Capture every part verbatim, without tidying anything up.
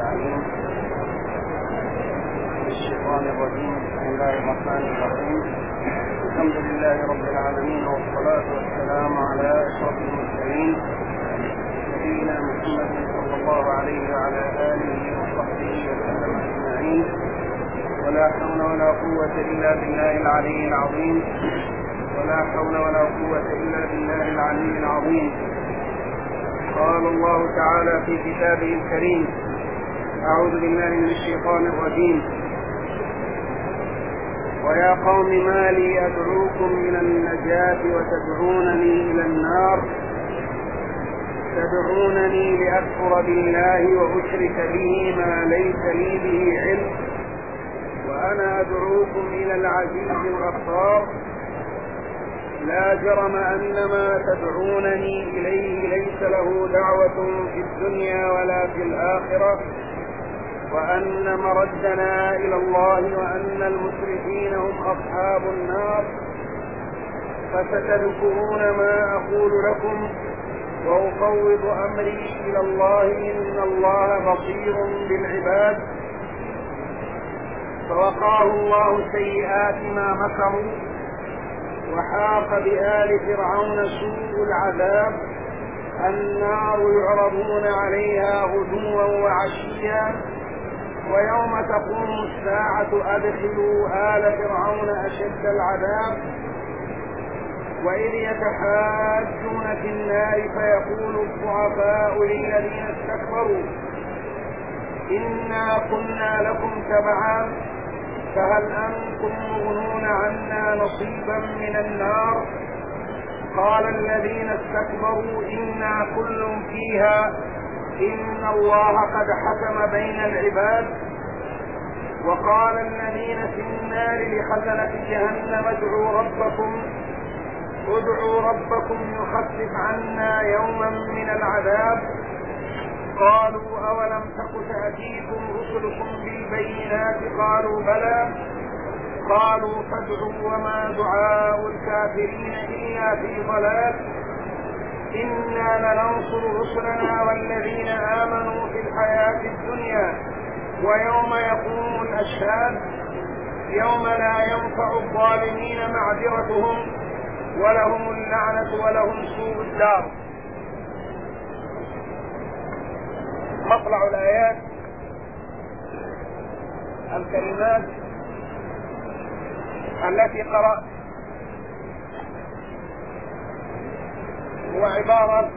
العليم من الشيطان الرجيم. بسم الله الرحمن الرحيم. الحمد لله رب العالمين، والصلاة والسلام على أشرف المرسلين نبينا محمد صلى الله عليه وعلى آله وصحبه وسلم أجمعين. ولا حول ولا قوة إلا بالله العلي العظيم ولا حول ولا قوة إلا بالله العلي العظيم. قال الله تعالى في كتابه الكريم: أعوذ بالله من الشيطان الرجيم: ويا قوم ما لي أدعوكم إلى النجاة وتدعونني إلى النار تدعونني لأكفر بالله وأشرك به ما ليس لي به علم وأنا أدعوكم إلى العزيز الغفار. لا جرم أن ما تدعونني إليه ليس له دعوة في الدنيا ولا في الآخرة، وأن مردنا إلى الله، وأن المسرفين هم أصحاب النار. فستذكرون ما أقول لكم وأفوض أمري إلى الله، إن الله بصير بالعباد. فوقاه الله سيئات ما مكروا، وحاق بآل فرعون سوء العذاب. النار يعرضون عليها غدوا وعشيا، ويوم تقوم الساعة أدخلوا آل فرعون أشد العذاب. وإذ يتحاجون في النار فيقول الضعفاء للذين استكبروا إنا كنا لكم تبعا فهل أنتم مغنون عنا نصيبا من النار؟ قال الذين استكبروا إنا كل فيها إن الله قد حكم بين العباد. وقال الذين في النار لخزنة جهنم ادعوا ربكم ادعوا ربكم يخفف عنا يوما من العذاب. قالوا أولم تك تأتيكم رسلكم بالبينات؟ قالوا بلى. قالوا فادعوا وما دعاء الكافرين إلا في ضلال. إنا لننصر رسلنا والذين آمنوا في الحياة الدنيا ويوم يقوم الأشهاد. يوم لا ينفع الظالمين معذرتهم ولهم اللعنة ولهم سوء الدار. مطلع الآيات الكلمات التي قرأت هو عبارة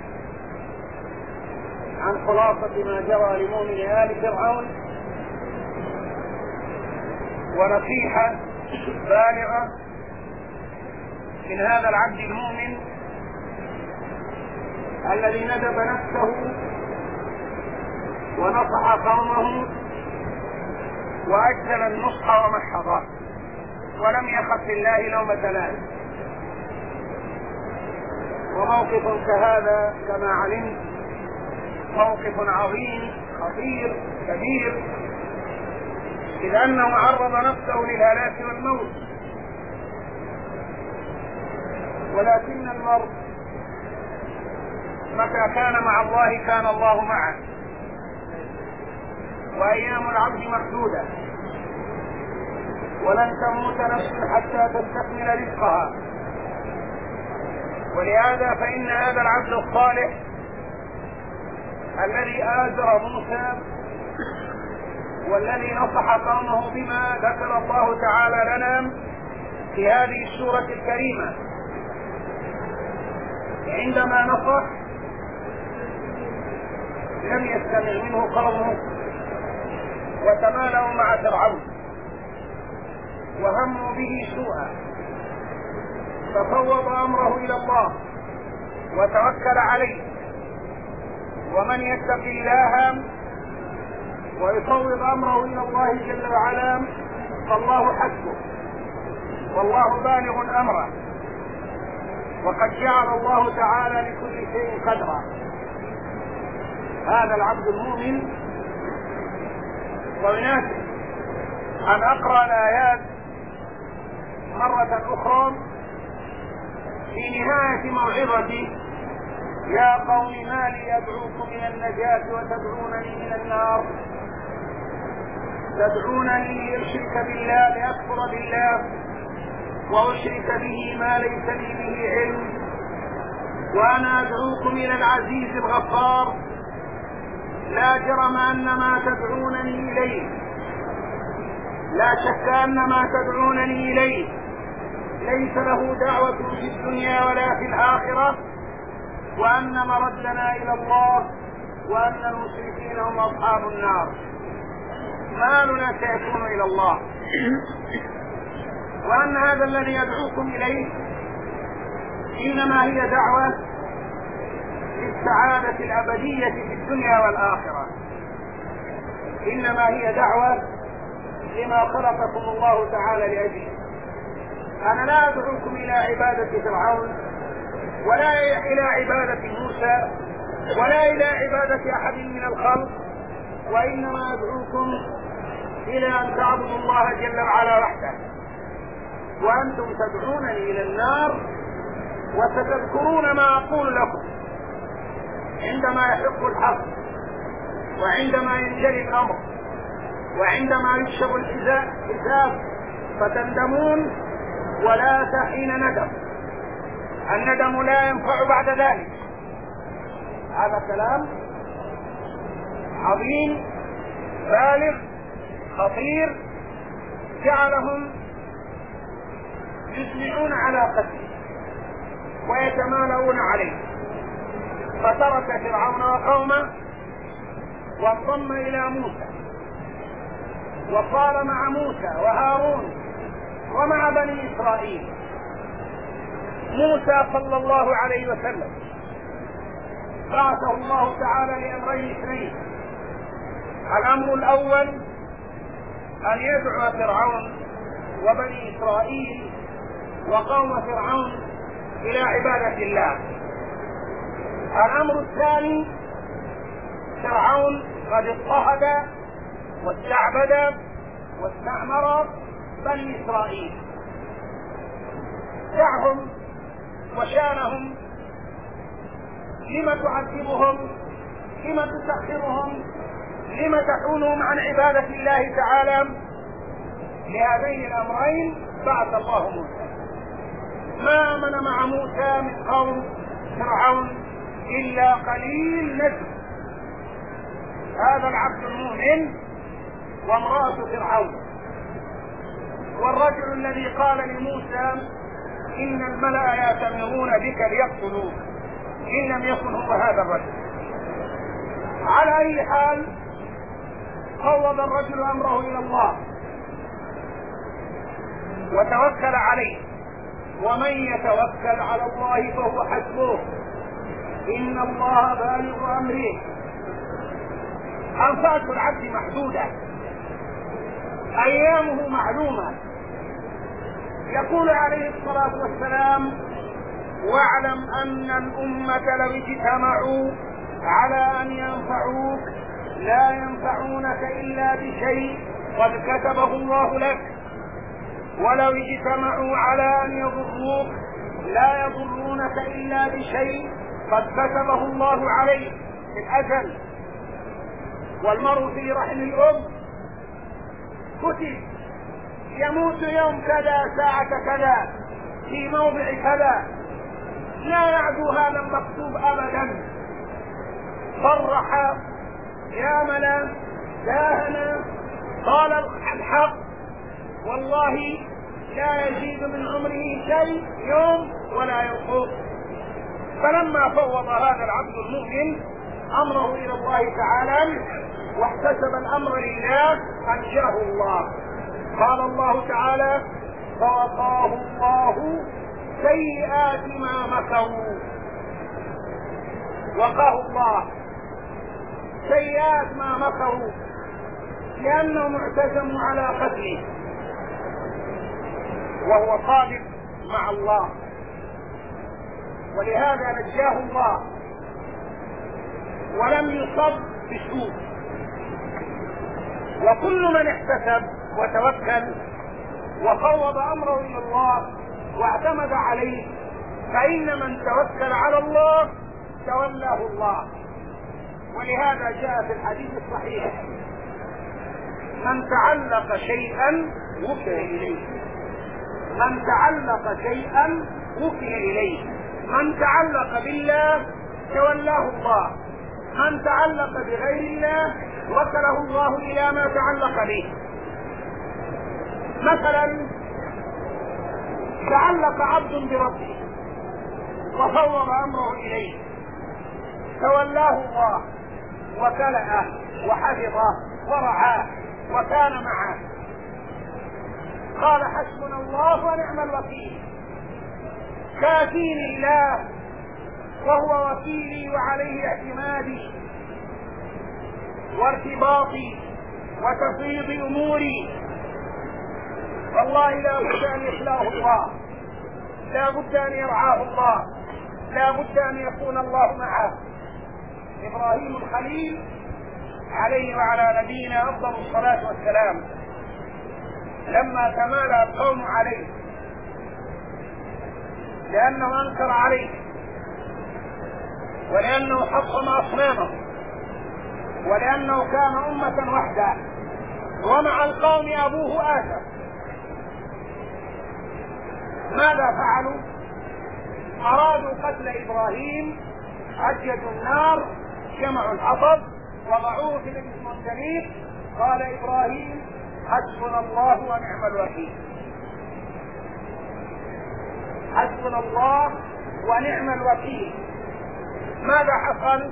عن خلاصة ما جرى لمؤمن آل فرعون، ونصيحة بالغة من هذا العبد المؤمن الذي ندب نفسه ونصح قومه وأجزل النصح ومحضه ولم يخف الله لومة لائم. وموقف كهذا كما علمت موقف عظيم خطير كبير، إذ أنه عرض نفسه للهلاك والموت. ولكن المرء متى كان مع الله كان الله معه، وأيام العبد محدودة، ولن تموت نفس حتى تستكمل رزقها. ولهذا فإن هذا العبد الصالح الذي آزر موسى والذي نصح قومه بما ذكر الله تعالى لنا في هذه السورة الكريمة، عندما نصح لم يستمع منه قومه وتمالوا مع فرعون وهموا به سوءا، ففوض أمره إلى الله وتوكل عليه. ومن يتق الله ويفوض أمره إلى الله جل وعلا فالله حسبه والله بالغ أمره، وقد جعل الله تعالى لكل شيء قدرا. هذا العبد المؤمن. ويناسب أن أقرأ الآيات مرة أخرى في نهاية موعظتي يا قوم ما لي أدعوكم إلى النجاة وتدعونني إلى النار؟ تدعونني لأشرك بالله لأكفر بالله وأشرك به ما ليس لي به علم، وأنا أدعوكم إلى العزيز الغفار. لا جرم أن ما تدعونني إليه لا شك أن ما تدعونني إليه ليس له دعوة في الدنيا ولا في الآخرة، وأن مردنا إلى الله، وأن المشركين هم أصحاب النار. مالنا سيكون إلى الله، وأن هذا الذي يدعوكم إليه إنما هي دعوة للسعادة الأبدية في الدنيا والآخرة، إنما هي دعوة لما خلقكم الله تعالى لأجله. أنا لا أدعوكم إلى عبادة فرعون ولا إلى عبادة موسى ولا إلى عبادة أحد من الخلق، وإنما أدعوكم إلى أن تعبدوا الله جل وعلا وحده. وأنتم تدعونني إلى النار، وستذكرون ما أقول لكم عندما يحق الحق، وعندما ينجلي الأمر، وعندما يكشف الحساب، فتندمون ولا حين ندم. الندم لا ينفع بعد ذلك. هذا كلام عظيم بالغ خطير جعلهم يسمعون على قتله ويتمالؤون عليه. فترك فرعون وقومه وانضم إلى موسى، وقال مع موسى وهارون ومع بني إسرائيل. موسى صلى الله عليه وسلم بعثه الله تعالى لأمرين اثنين: الأمر الأول أن يدعو فرعون وبني إسرائيل وقوم فرعون إلى عبادة الله. الأمر الثاني: فرعون قد اضطهد واستعبد واستعمر بني إسرائيل. دعهم وشانهم، لم تعذبهم؟ لم تسخرهم؟ لم تحولهم عن عبادة الله تعالى؟ لهذين الأمرين بعث الله موسى. ما آمن مع موسى من قوم فرعون إلا قليل نجم، هذا العبد المؤمن وامرأة فرعون. والرجل الذي قال لموسى إن الملأ يأتمرون بك ليقتلوك، إن لم يكن هو هذا الرجل. على أي حال فوض الرجل أمره إلى الله وتوكل عليه، ومن يتوكل على الله فهو حسبه، إن الله بالغ أمره. أنفاس العبد محدودة، أيامه معلومة. يقول عليه الصلاة والسلام: واعلم أن الأمة لو اجتمعوا على أن ينفعوك لا ينفعونك إلا بشيء قد كتبه الله لك، ولو اجتمعوا على أن يضروك لا يضرونك إلا بشيء قد كتبه الله عليك في الأجل. والمرء في رحم الأم كتب يموت يوم كذا ساعة كذا في موضع كذا، لا يعدو هذا المكتوب أبدا. صرح يامنا داهنا قال الحق والله لا يزيد من عمره شيء يوم ولا ينقص. فلما فوض هذا العبد المؤمن أمره إلى الله تعالى واحتسب الأمر لله أنجاه الله. قال الله تعالى: فوقاه الله سيئات ما مكروا. وقاه الله سيئات ما مكروا لأنهم اعتزموا على قتله، وهو صادق مع الله، ولهذا نجاه الله ولم يصب بسوء. وكل من احتسب وتوكل وفوض أمره إلى الله واعتمد عليه، فإن من توكل على الله تولاه الله. ولهذا جاء في الحديث الصحيح: من تعلق شيئا وكل إليه، من تعلق شيئا وكل إليه، من تعلق بالله تولاه الله، من تعلق بغير الله وكله الله إلى ما تعلق به. مثلا تعلق عبد بربه وفوض أمره إليه، تولاه الله وكلأه وحفظه ورعاه وكان معه. قال: حسبنا الله ونعم الوكيل، كافيني الله وهو وكيلي وعليه اعتمادي وارتباطي وتفويض اموري. والله لا بد ان يخلاه الله، لا بد ان يرعاه الله، لا بد ان يكون الله معه. ابراهيم الخليل عليه وعلى نبينا افضل الصلاه والسلام لما تمالى القوم عليه لانه انكر عليه ولانه حطم اصنامه ولانه كان امه وحده ومع القوم ابوه آسف، ماذا فعلوا؟ ارادوا قتل ابراهيم، عججوا النار، جمعوا الحطب، وضعوه في المنجنيق. قال ابراهيم: حسبنا الله ونعم الوكيل، حسبنا الله ونعم الوكيل. ماذا حصل؟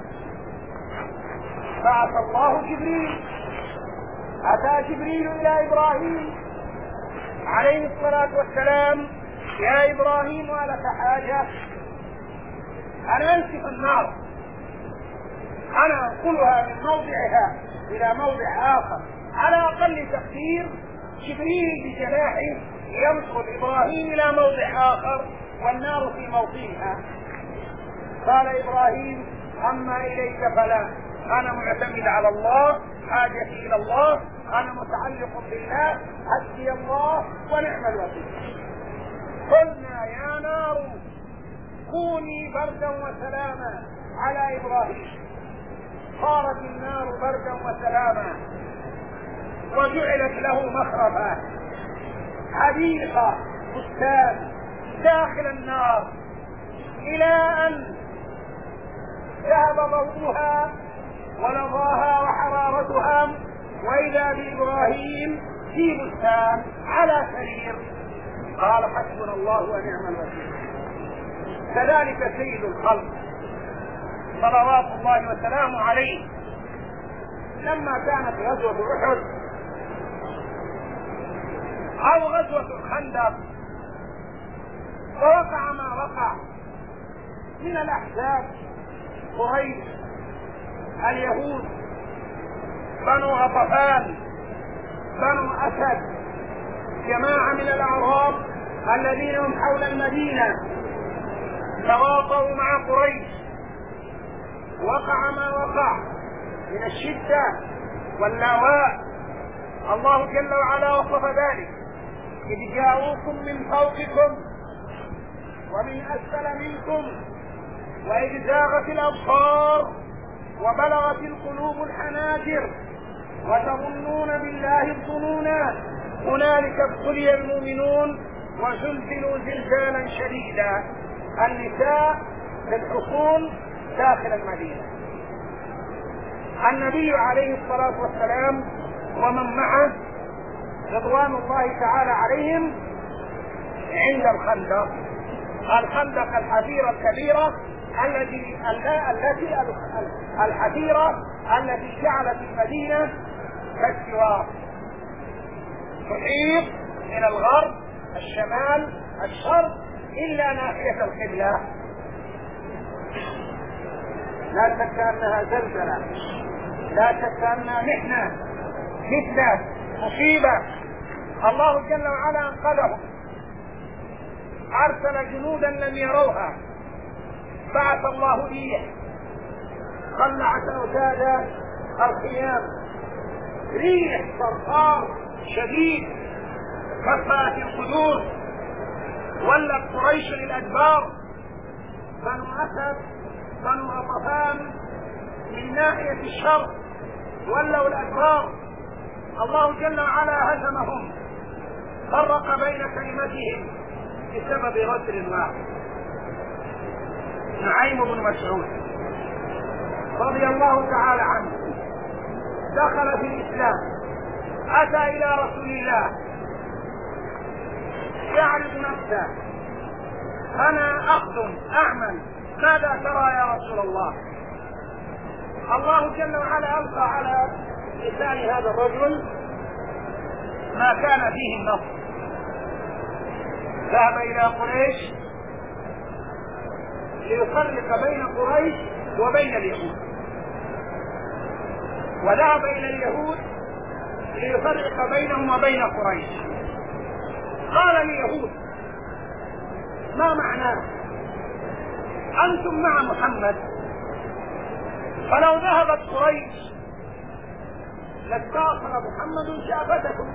بعث الله جبريل، اتى جبريل الى ابراهيم عليه الصلاه والسلام: يا ابراهيم ولك حاجه؟ انا انسف النار، انا انقلها من موضعها الى موضع اخر. على اقل تقدير جبريل بجناحه ينقل ابراهيم الى موضع اخر والنار في موطنها. قال ابراهيم: اما اليك فلا، انا معتمد على الله، حاجتي الى الله، انا متعلق بالله، حسبي الله ونعم الوكيل. قلنا: يا نار كوني بردا وسلاما على ابراهيم. صارت النار بردا وسلاما وجعلت له مخرفا، حديقه بستان داخل النار، الى ان ذهب ضوءها ونضاها وحرارتها، واذا بابراهيم في بستان على سرير. قال: حسبنا الله ونعم الوكيل. كذلك سيد الخلق صلوات الله وسلامه عليه لما كانت غزوة أحد أو غزوة الخندق ووقع ما وقع من الأحزاب، قريش، اليهود، بنو غطفان، بنو أسد، جماعة من الأعراب الذين هم حول المدينة تواطؤوا مع قريش. وقع ما وقع من الشدة واللاواء. الله جل وعلا وصف ذلك: إذ جاءوكم من فوقكم ومن أسفل منكم وإذ زاغت الأبصار وبلغت القلوب الحناجر وتظنون بالله الظنونا هنالك ابتلي المؤمنون وزلزلوا زلزالا شديدا. النساء في الحصون داخل المدينة. النبي عليه الصلاة والسلام ومن معه رضوان الله تعالى عليهم عند الخندق، الخندق الحفيرة الكبيرة التي التي الحفيرة التي جعلت المدينة كالسوار، تحيط إلى الغرب، الشمال، الشرق، إلا ناحية القبلة. لا شك أنها زلزلة، لا شك أنها محنة، فتنة، مصيبة. الله جل وعلا أنقذهم، أرسل جنودا لم يروها، بعث الله ريح قلعت أوتاد الخيام، ريح صرصار شديد كفأت القدور، ولت قريش للأدبار. بنو أسد بنو غطفان من ناحية الشرق ولوا الأدبار، الله جل وعلا هزمهم، فرق بين كلمتهم بسبب رجل واحد، نعيم بن مسعود رضي الله تعالى عنه، دخل في الإسلام، أتى إلى رسول الله يعرض نفسه: أنا أخدم أعمل، ماذا ترى يا رسول الله؟ الله جل وعلا ألقى على لسان هذا الرجل ما كان فيه النصر، ذهب إلى قريش ليفرق بين قريش وبين اليهود، وذهب إلى اليهود ليفرق بينهم وبين قريش. قال اليهود: ما معناه؟ أنتم مع محمد، فلو ذهبت قريش لاستأصل محمد شعبتكم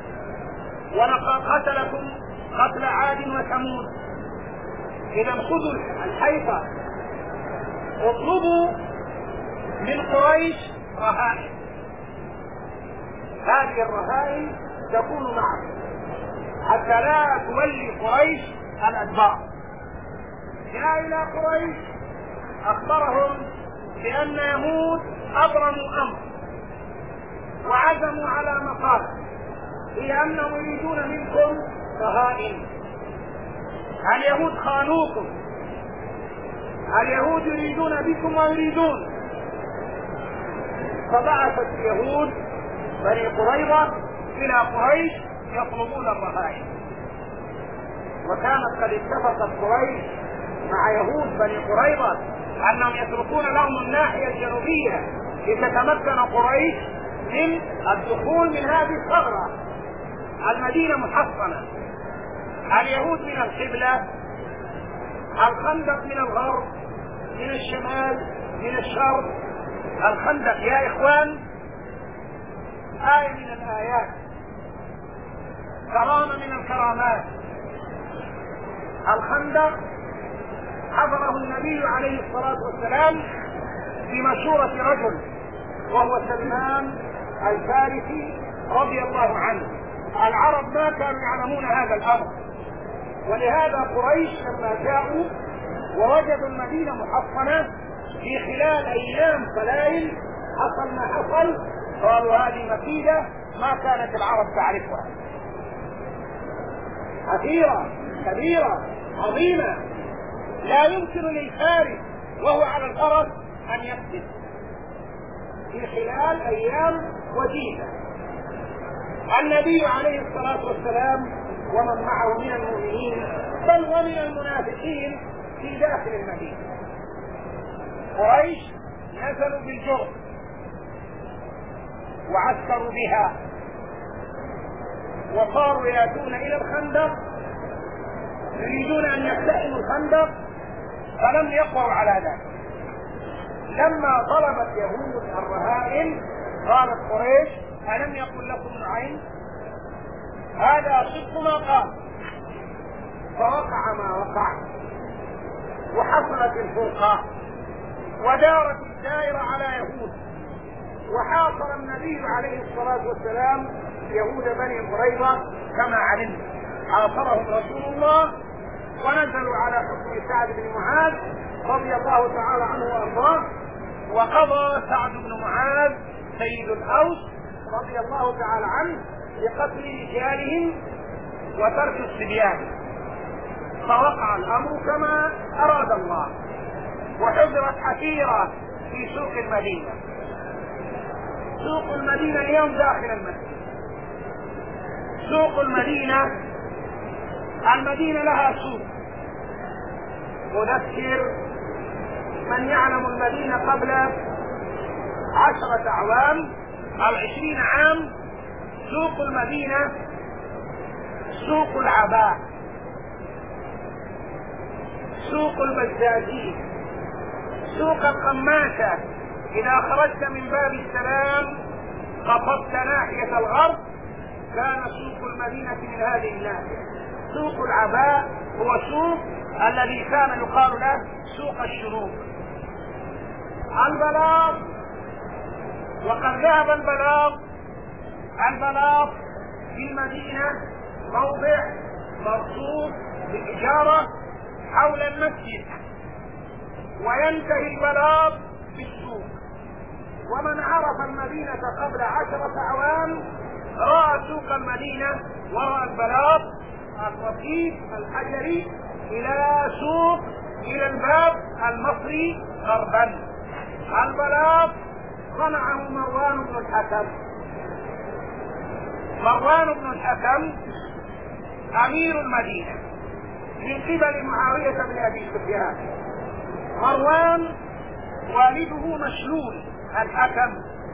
ولقتلكم قتل عاد وثمود، إذا خذوا الحيطة، اطلبوا من قريش رهائن، هذه الرهائن تكون معكم حتى لا تولي قريش الأدبار. جاء إلى قريش أخبرهم بأن يهود أبرموا أمر وعزموا على مقال، هي أنهم يريدون منكم رهائن. اليهود خانوكم، اليهود يريدون بكم ويريدون. فبعثت اليهود بني قريظة إلى قريش يطلبون الرهائن، وكانت قد اتفقت قريش مع يهود بني قريظة أنهم يتركون لهم الناحية الجنوبية لتتمكن قريش من الدخول من هذه الثغرة. المدينة محصنة، اليهود من القبلة، الخندق من الغرب، من الشمال، من الشرق. الخندق يا إخوان آية من الآيات، كرامة من الكرامات. الخندق حضره النبي عليه الصلاة والسلام بمشورة رجل وهو سلمان الفارسي رضي الله عنه. العرب ما كانوا يعلمون هذا الأمر، ولهذا قريش لما جاءوا ووجدوا المدينة محصنة في خلال أيام قلائل حصل ما حصل، قالوا هذه مكيدة ما كانت العرب تعرفها، خطيرة كبيرة عظيمة، لا يمكن للفارس وهو على الفرس أن يقتل في خلال أيام وجيزة. النبي عليه الصلاة والسلام ومن معه من المؤمنين بل ومن المنافقين في داخل المدينة، قريش نزلوا بالجرد وعسكروا بها وصاروا يأتون إلى الخندق يريدون أن يقتحموا الخندق، فلم يقروا على ذلك. لما طلبت يهود الرهائن قالت قريش: ألم يقل لكم نعيم؟ هذا صدق ما قال. فوقع ما وقع وحصلت الفرقة ودارت الدائرة على يهود، وحاصر النبي عليه الصلاة والسلام يهود بني قريظة كما علمنا، حاصرهم رسول الله ونزلوا على حكم سعد بن معاذ رضي الله تعالى عنه وارضاه، وقضى سعد بن معاذ سيد الأوس رضي الله تعالى عنه بقتل رجالهم وترك الصبيان، فوقع الأمر كما أراد الله، وحضرت حفيرة في سوق المدينة. سوق المدينة اليوم داخل المسجد، سوق المدينة، المدينة لها سوق. أذكر من يعلم المدينة قبل عشرة أعوام أو عشرين عام، سوق المدينة سوق العباء، سوق البزازين، سوق القماشة. إذا خرجت من باب السلام قصدت ناحية الغرب كان سوق المدينة من هذه الناحية. سوق العباء هو سوق الذي كان يقال له سوق الشروق، البلاط، وقد ذهب البلاط البلاط في المدينة موضع مرصوص بالإجارة حول المسجد، وينتهي البلاط بالسوق. ومن عرف المدينة قبل عشرة أعوام رأى سوق المدينة ورأى البلاط الرصيف الحجري إلى سوق إلى الباب المصري غربا. البلاط صنعه مروان بن الحكم. مروان بن الحكم أمير المدينة من قبل معاوية بن أبي سفيان. مروان والده مشلول الحكم،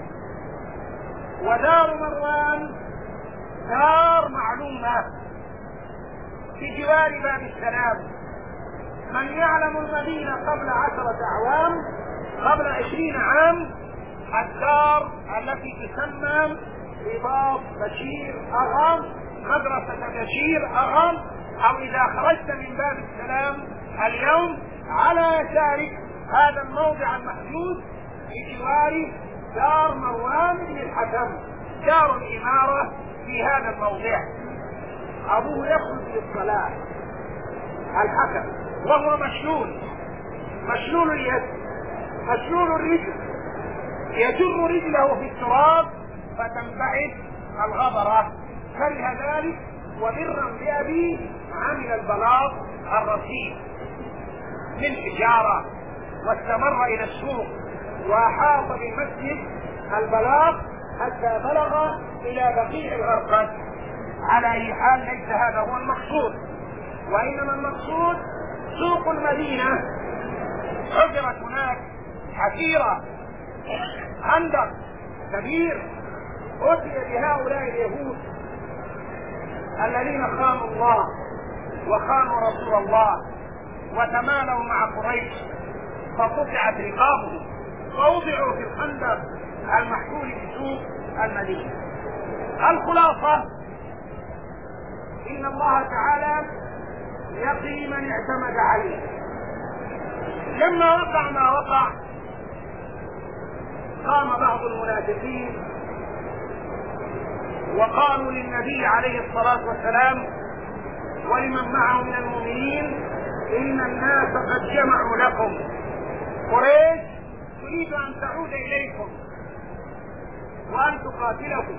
ودار مروان دار معلومة في جوار باب السلام. من يعلم المدينة قبل عشرة أعوام قبل عشرين عام الدار التي تسمى رباط بشير أغام، مدرسة بشير أغام، أو إذا خرجت من باب السلام اليوم على يسارك هذا الموضع المحدود بجوار دار مروان بن الحكم، دار الإمارة في هذا الموضع. أبوه يخرج للصلاة الحكم وهو مشلول مشلول اليد مشلول الرجل، يجر رجله في التراب فتنبعث الغبرة. كره ذلك وبرا بأبيه عمل البلاط الرصيف للحجارة واستمر إلى السوق وأحاط بالمسجد البلاط حتى بلغ إلى بقيع الغرقد. على أي حال ليس هذا هو المقصود، وإنما المقصود سوق المدينة حجرت هناك حفيرة خندق كبير أتي بهؤلاء اليهود الذين خانوا الله وخانوا رسول الله وتمالوا مع قريش، فقطعت رقابهم ووضعوا في الخندق المحفول بسوق المدينة. الخلاصة إن الله تعالى يقي من اعتمد عليه. لما وقع ما وقع قام بعض المنافقين وقالوا للنبي عليه الصلاة والسلام ولمن معه من المؤمنين إن الناس قد جمعوا لكم، قريش تريد أن تعود إليكم وأن تقاتلكم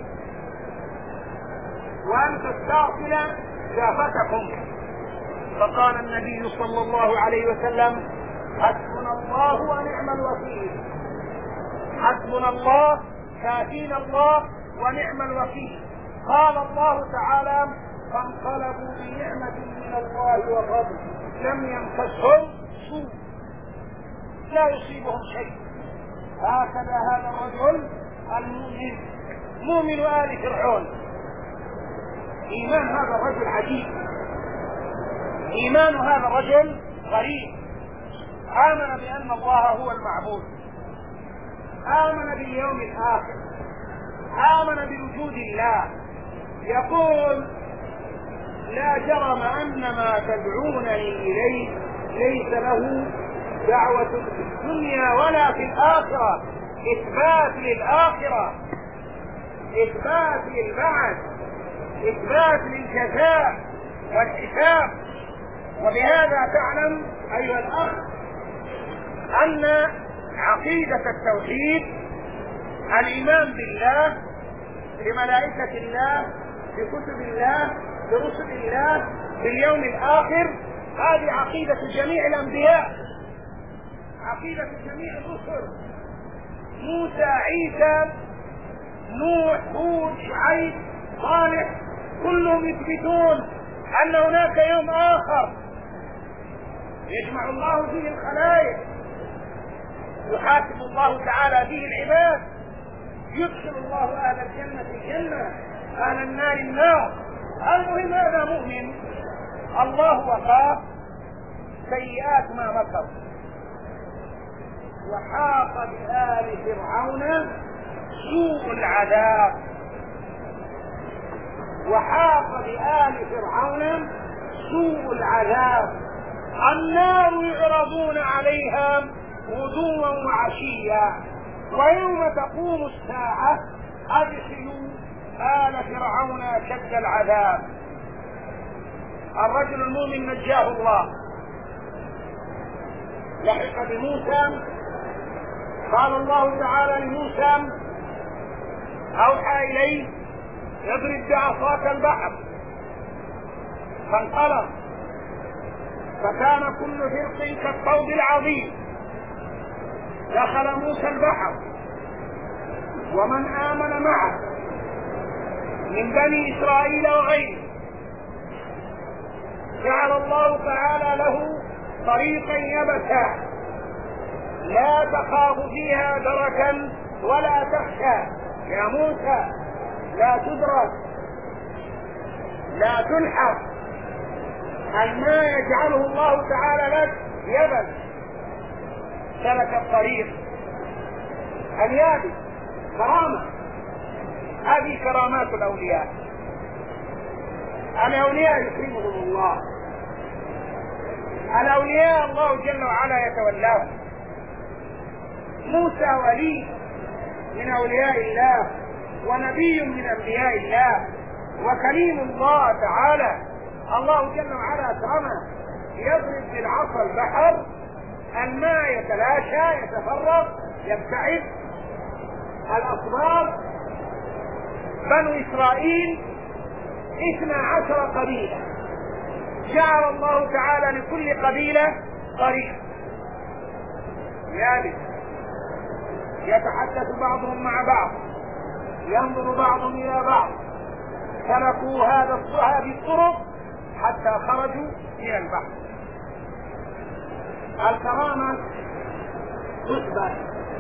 وأن تستأصل خلافتكم. فقال النبي صلى الله عليه وسلم حسبنا الله ونعم الوكيل، حسبنا الله كافينا الله ونعم الوكيل. قال الله تعالى فانقلبوا بنعمة من الله وفضل لم يمسسهم سوء لا يصيبهم شيء. هكذا هذا الرجل المؤمن مؤمن آل فرعون. إيمان هذا الرجل عجيب، إيمان هذا الرجل غريب. آمن بأن الله هو المعبود، آمن باليوم الآخر، آمن بوجود الله. يقول لا جرم أن ما تدعونني إليه ليس له دعوة في الدنيا ولا في الآخرة. إثبات للآخرة، إثبات للبعث، إثبات للجزاء والحساب. وبهذا تعلم أيها الأخ أن عقيدة التوحيد الإيمان بالله بملائكة الله بكتب الله برسل الله باليوم الآخر هذه عقيدة جميع الأنبياء، عقيدة جميع الرسل، موسى عيسى نوح هود شعيب صالح، كلهم يثبتون أن هناك يوم آخر يجمع الله فيه الخلائق، يحاسب الله تعالى فيه العباد، يدخل الله أهل الجنة الجنة أهل النار النار. المهم هذا مؤمن الله وقاه سيئات ما مكروا. وحاق بآل فرعون سوء العذاب، وحاق بآل فرعون سوء العذاب. النار يعرضون عليها غدوا وعشيا ويوم تقوم الساعة أدخلوا آل فرعون أشد العذاب. الرجل المؤمن نجاه الله، لحق بموسى، قال الله تعالى لموسى أوحى إليه اضرب بعصاك البحر فانقلب فكان كل فرق كالطود العظيم. دخل موسى البحر ومن آمن معه من بني إسرائيل وغيره، جعل الله تعالى له طريقا يبسا لا تخاف فيها دركا ولا تخشى. يا موسى لا تدرك لا تلحق، الماء يجعله الله تعالى لك يبس، سلك الطريق اليابس. كرامة، هذه كرامات الأولياء. الأولياء يكرمهم الله، الأولياء الله جل وعلا يتولاهم. موسى ولي من أولياء الله ونبي من أنبياء الله وكريم الله تعالى. الله جل وعلا أكرمه، يضرب بالعصا البحر، الماء يتلاشى يتفرق يبتعد. الأصباط بنو إسرائيل اثنا عشر قبيلة، جعل الله تعالى لكل قبيلة طريق يابس يتحدث بعضهم مع بعض، ينظر بعضهم إلى بعض، سلكوا هذا هذه الطرق حتى خرجوا من البحر. الكرامة تثبت،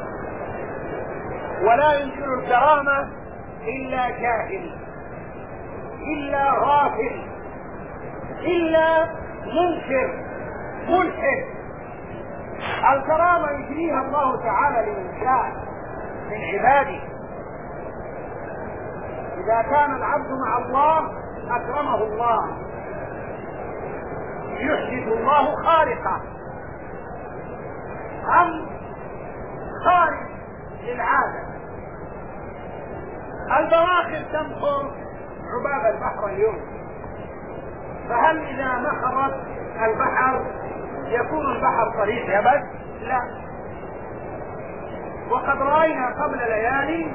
ولا ينكر الكرامة إلا جاهل، إلا غافل، إلا منكر ملحد. الكرامة يجريها الله تعالى لمن شاء من عباده. إذا كان العبد مع الله أكرمه الله، يحدث الله خارقا، أم خارج للعادة. البواخر تمخر عباب البحر اليوم، فهل إذا مخرت البحر يكون البحر طريق يبس؟ لا. وقد رأينا قبل ليالي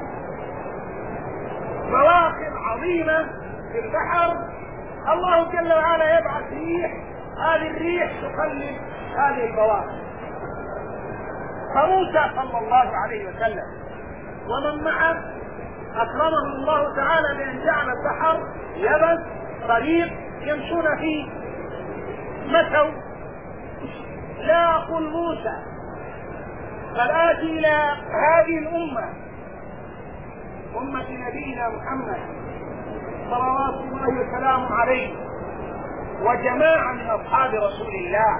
بواخر عظيمة في البحر، الله جل وعلا يبعث ريح، هذه الريح تقلب هذه البواخر. فموسى صلى الله عليه وسلم ومن معه أكرمهم الله تعالى بأن جعل البحر يبس طريق يمشون فيه. مشوا، لا أقول موسى، بل آتي إلى هذه الأمة، أمة نبينا محمد صلوات الله وسلامه عليه، وجماعة من أصحاب رسول الله،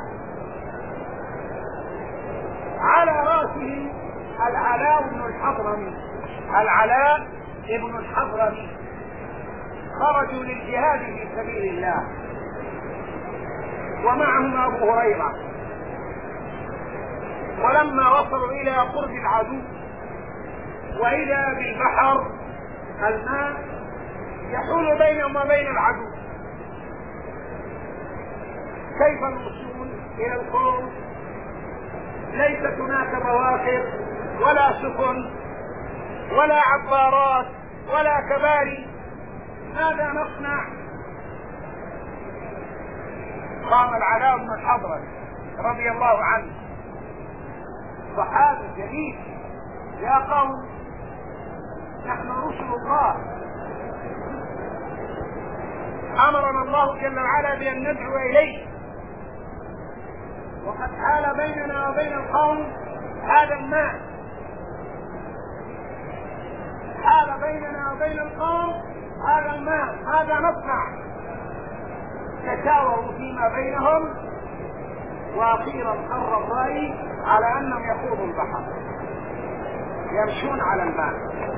على رأسه العلاء بن الحضرمي. العلاء بن الحضرمي خرجوا للجهاد في سبيل الله، ومعهم أبو هريرة. ولما وصلوا إلى قرب العدو وإذا بالبحر الماء يحول بينهم وبين العدو، كيف الوصول إلى القوم؟ ليست هناك بواخر ولا سفن ولا عبارات ولا كباري، ماذا نصنع؟ قام العلاء بن الحضرمي رضي الله عنه، صحابي جليل: يا قوم، نحن رسل الله، أمرنا الله جل وعلا بأن ندعو إليه، وقد حال بيننا وبين القوم هذا الماء، حال بيننا وبين القوم هذا الماء، ماذا نصنع؟ تشاوروا فيما بينهم، وأخيرا قرر الرأي على أنهم يخوضوا البحر، يمشون على الماء،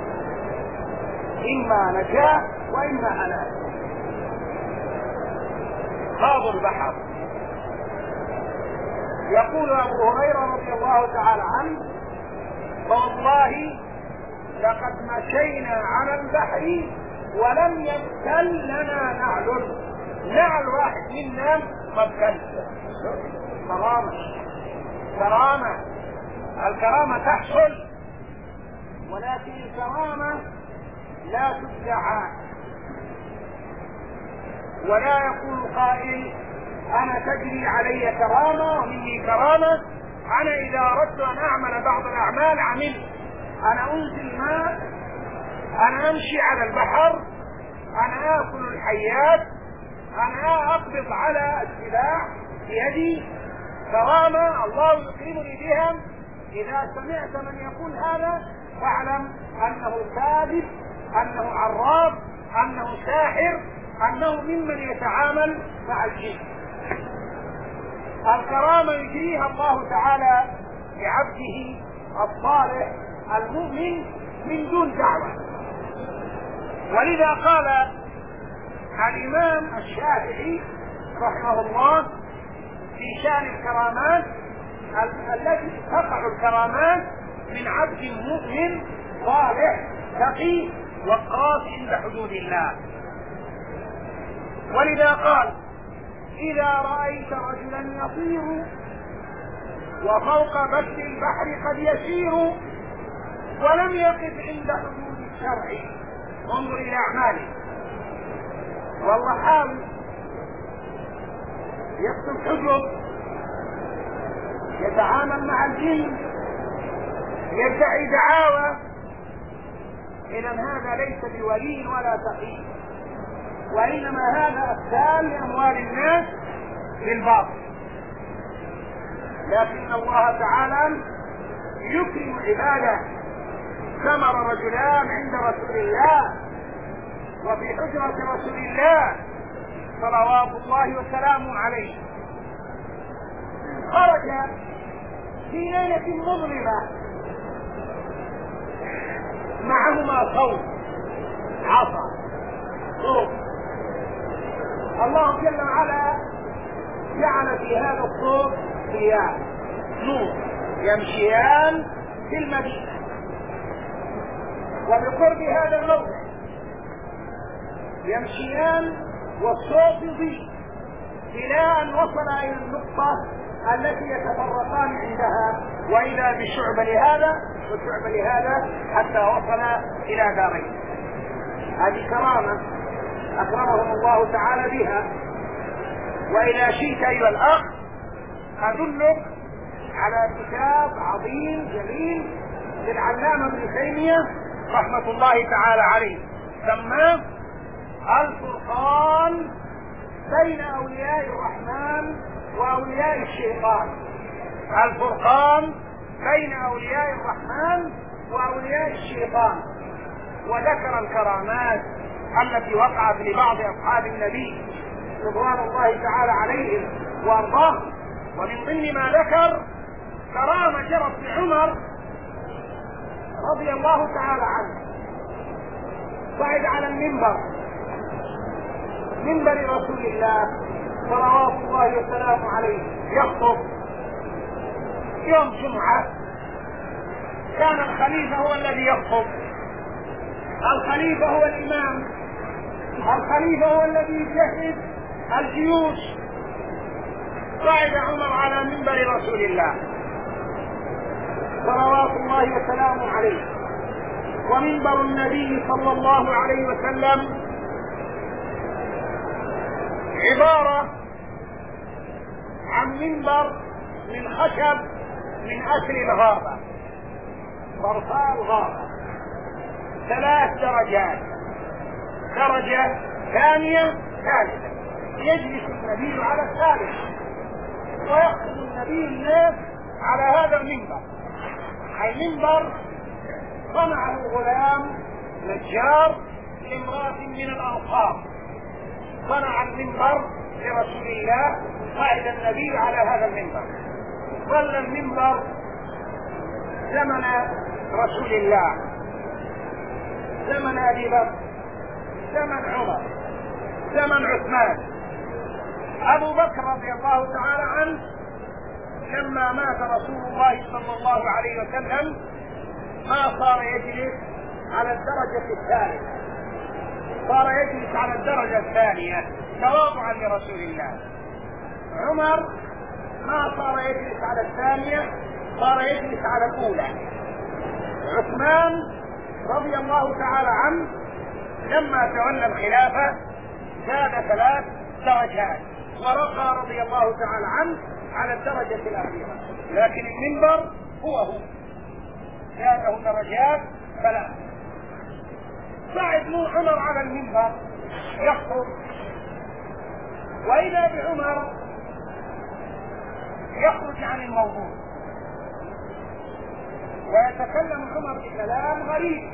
إما نجاة وإما هلاك. خاضوا البحر، يقول أبو هريرة رضي الله تعالى عنه: والله لقد مشينا على البحر ولم يبتل لنا نعل، نعل واحد منا ما ابتل. كرامة، كرامة، الكرامة تحصل، ولكن الكرامة لا تدعى. ولا يقول قائل: أنا تجري علي كرامة ومني كرامة، أنا إذا أردت أن أعمل بعض الأعمال عملت، أنا أنزل ماء، أنا أمشي على البحر، أنا آكل الحيات، أنا أقبض على السلاح بيدي، كرامة الله يكرمني بها. إذا سمعت من يقول هذا فاعلم أنه كاذب، أنه عراف، أنه ساحر، أنه ممن يتعامل مع الجن. الكرامة يجريها الله تعالى لعبده الصالح المؤمن من دون دعوة. ولذا قال الإمام الشافعي رحمه الله في شأن الكرامات: التي تقع الكرامات من عبد مؤمن صالح تقي وقاف عند حدود الله. ولذا قال: إذا رأيت رجلا يطير وفوق بث البحر قد يسير ولم يقف عند حدود الشرع، انظر إلى أعماله. والله حاول يكتب حجب، يتعامل مع الجن، يدعي دعاوى، إذا هذا ليس بولي ولا تقي، وإنما هذا أفتال لأموال الناس بالباطل. لكن الله تعالى يكرم عباده. ثمر رجلان عند رسول الله وفي حجرة رسول الله صلوات الله وسلامه عليه، خرج في ليلة مظلمة معهما صوت عصا صوت، الله جل وعلا جعل في هذا الصوت ضياء نور يمشيان في المدينة. وبقرب هذا الموضع يمشيان والصوت يضيء إلى أن وصل إلى النقطة التي يتفرقان عندها، وإذا بشعب لهذا وشعب لهذا حتى وصل إلى دارين. هذه كرامة أكرمهم الله تعالى بها. وإذا شئت أيها الأخ أدلك على كتاب عظيم جميل للعلامة ابن تيمية رحمة الله تعالى عليه، سماه الفرقان بين أولياء الرحمن وأولياء الشيطان. الفرقان بين أولياء الرحمن وأولياء الشيطان. وذكر الكرامات التي وقعت لبعض أصحاب النبي رضوان الله تعالى عليهم وأرضاه. ومن ضمن ما ذكر كرامة جرت لعمر رضي الله تعالى عنه، صعد على المنبر، منبر رسول الله صلوات الله وسلامه عليه، يخطب يوم جمعة. كان الخليفة هو الذي يخطب، الخليفة هو الإمام، الخليفة هو الذي يجهز الجيوش. صعد عمر على منبر رسول الله صلوات الله وسلامه عليه، ومنبر النبي صلى الله عليه وسلم عبارة عن منبر من خشب من أسر الغابة، طرفا الغابة، ثلاث درجات، درجة ثانية ثالثة، يجلس النبي على الثالث ويخطب النبي الناس على هذا المنبر. المنبر صنعه غلام نجار لامرأة من الأنصار، صنع المنبر لرسول الله، صعد النبي على هذا المنبر. ظل المنبر زمن رسول الله، زمن أبي بكر، زمن عمر، زمن عثمان. أبو بكر رضي الله تعالى عنه لما مات رسول الله صلى الله عليه وسلم ما صار يجلس على الدرجة الثالثة، صار يجلس على الدرجة الثانية تواضعا لرسول الله. عمر ما صار يجلس على الثانية، صار يجلس على الأولى. عثمان رضي الله تعالى عنه لما تولى الخلافة زاد ثلاث درجات ورقى رضي الله تعالى عنه على الدرجة الأخيرة، لكن المنبر هو هو زاده درجات ثلاث. صعد مو عمر على المنبر يخطب، وإذا بعمر يخرج عن الموضوع ويتكلم عمر بكلام غريب.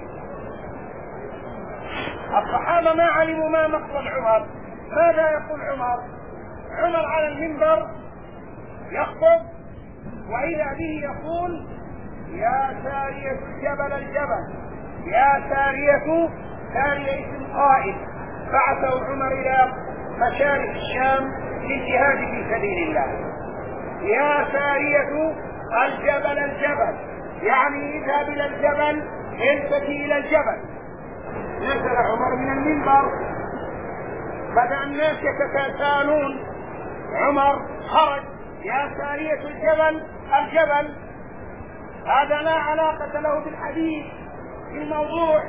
الصحابة ما علموا ما مقصد عمر. ماذا يقول عمر؟ عمر على المنبر يخطب وإذا به يقول: يا سارية جبل الجبل، يا سارية، سارية اسم قائد بعثه عمر إلى مشارق الشام للجهاد في سبيل الله. يا سارية الجبل الجبل، يعني اذهب إلى الجبل، التفي إلى الجبل. نزل عمر من المنبر، بدأ الناس يتساءلون. عمر خرج: يا سارية الجبل الجبل. هذا لا علاقة له بالحديث في الموضوع.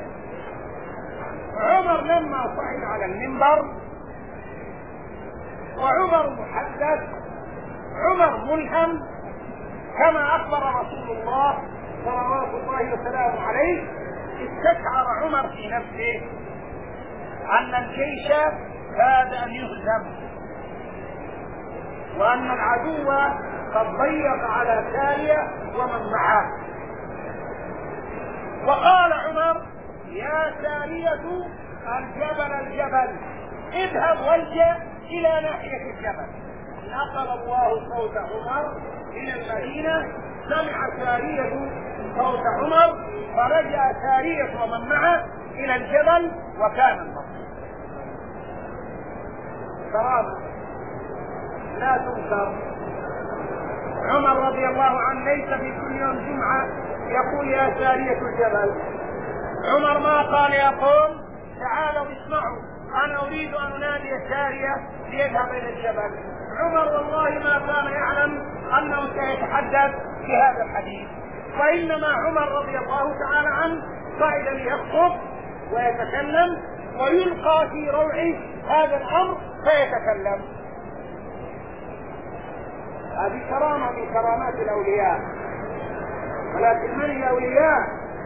عمر لما صعد على المنبر وعمر محدث، عمر ملهم، كما أخبر رسول الله صلوات الله وسلامه عليه، استشعر عمر في نفسه أن الجيش كاد أن يهزم وأن العدو قد ضيق على سارية ومن معه. وقال عمر: يا سارية الجبل الجبل، اذهب والجأ إلى ناحية الجبل. نقل الله صوت عمر إلى المدينة، سمع سارية صوت عمر فرجع سارية ومن معه إلى الجبل وكان النصر. كرامة لا تنكر. عمر رضي الله عنه ليس في كل يوم جمعة يقول: يا سارية الجبل. عمر ما قال: يا قوم تعالوا اسمعوا، أنا أريد أن أنادي سارية ليذهب إلى الجبل. عمر والله ما كان يعلم أنه سيتحدث في هذا الحديث، وإنما عمر رضي الله تعالى عنه صعد ليخطب ويتكلم ويلقى في روعه هذا الأمر فيتكلم. هذه كرامة من كرامات الأولياء. ولكن من الأولياء؟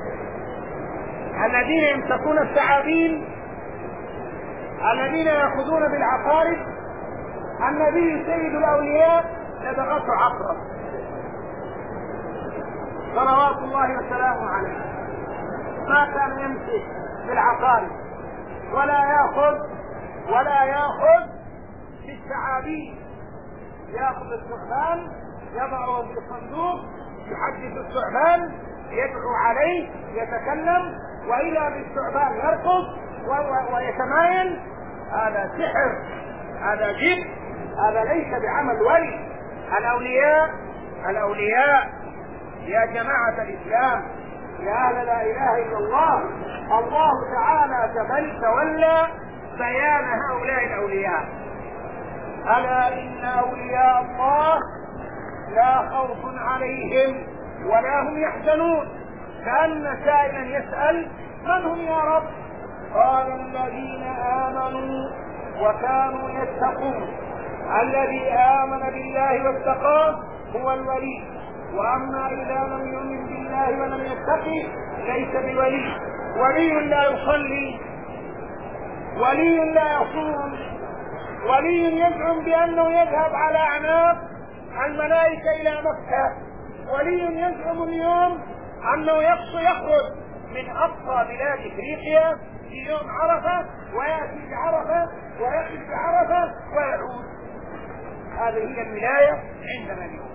الذين يمسكون الثعابين، الذين يأخذون بالعقارب. النبي سيد الأولياء لدغته عقرب صلوات الله وسلامه عليه، ما كان يمسك بالعقارب ولا يأخذ ولا يأخذ بالثعابين. يأخذ الثعبان يضعه في الصندوق، يحدث الثعبان، يدعو عليه، يتكلم، وإذا بالثعبان يركض ويتمايل. هذا سحر، هذا جد، هذا ليس بعمل ولي. الأولياء الأولياء يا جماعة الإسلام، يا أهل لا إله إلا الله، الله تعالى تولى بيان هؤلاء الأولياء. ألا إن أولياء الله لا خوف عليهم ولا هم يحزنون. كأن سائلا يسأل: من هم يا رب؟ قال: الذين آمنوا وكانوا يتقون. الذي آمن بالله واتقاه هو الولي، وأما إذا لم يؤمن بالله ولم يتقي ليس بولي. ولي لا يصلي، ولي لا يصوم، ولي يزعم بأنه يذهب على أعناق الملائكة إلى مكة، ولي يزعم اليوم أنه يخرج من أقصى بلاد إفريقيا في يوم عرفة ويأتي بعرفة ويقف بعرفة ويعود. هذه هي الولاية عندنا اليوم.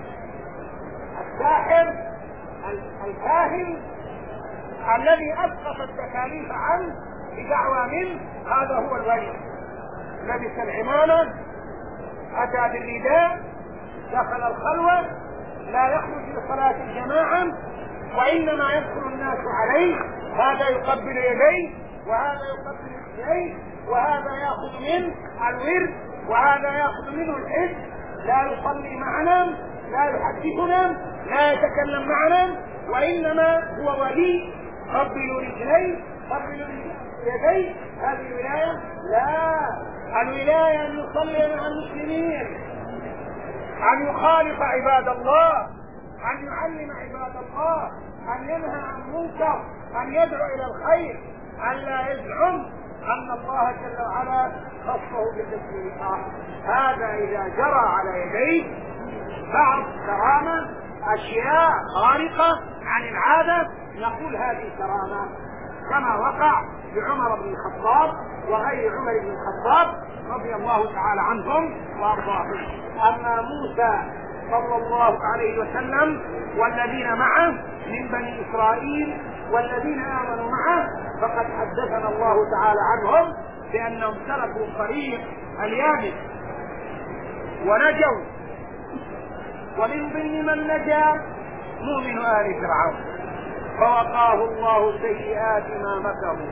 الساحر الكاهن الذي أسقط التكاليف عنه بدعوى منه، هذا هو الولي. لبس العمامة، أتى بالرداء، دخل الخلوة لا يخرج لصلاة الجماعة، وإنما يدخل الناس عليه، هذا يقبل يديه وهذا يقبل يديه وهذا يأخذ منه الورد وهذا يأخذ منه الحج، لا يصلي معنا، لا يحدثنا، لا يتكلم معنا، وإنما هو ولي. قبلوا رجليه قبلوا يديه، هذه الولاية؟ لا، الولاية أن يصلي مع المسلمين، أن يخالف عباد الله، أن يعلم عباد الله، أن ينهى عن منكر، أن يدعو إلى الخير، أن لا يزعم أن الله جل وعلا خصه بالتسليمات. هذا إذا جرى على يديه بعض كرامة، أشياء خارقة عن العادة، نقول هذه كرامة، كما وقع لعمر بن الخطاب وغير عمر بن الخطاب رضي الله تعالى عنهم وارضاهم. اما موسى صلى الله عليه وسلم والذين معه من بني اسرائيل والذين امنوا معه فقد حدثنا الله تعالى عنهم بانهم سلكوا الطريق اليابس ونجوا، ومن ضمن من نجا مؤمن ال فرعون، فوقاه الله سيئات ما مكروا،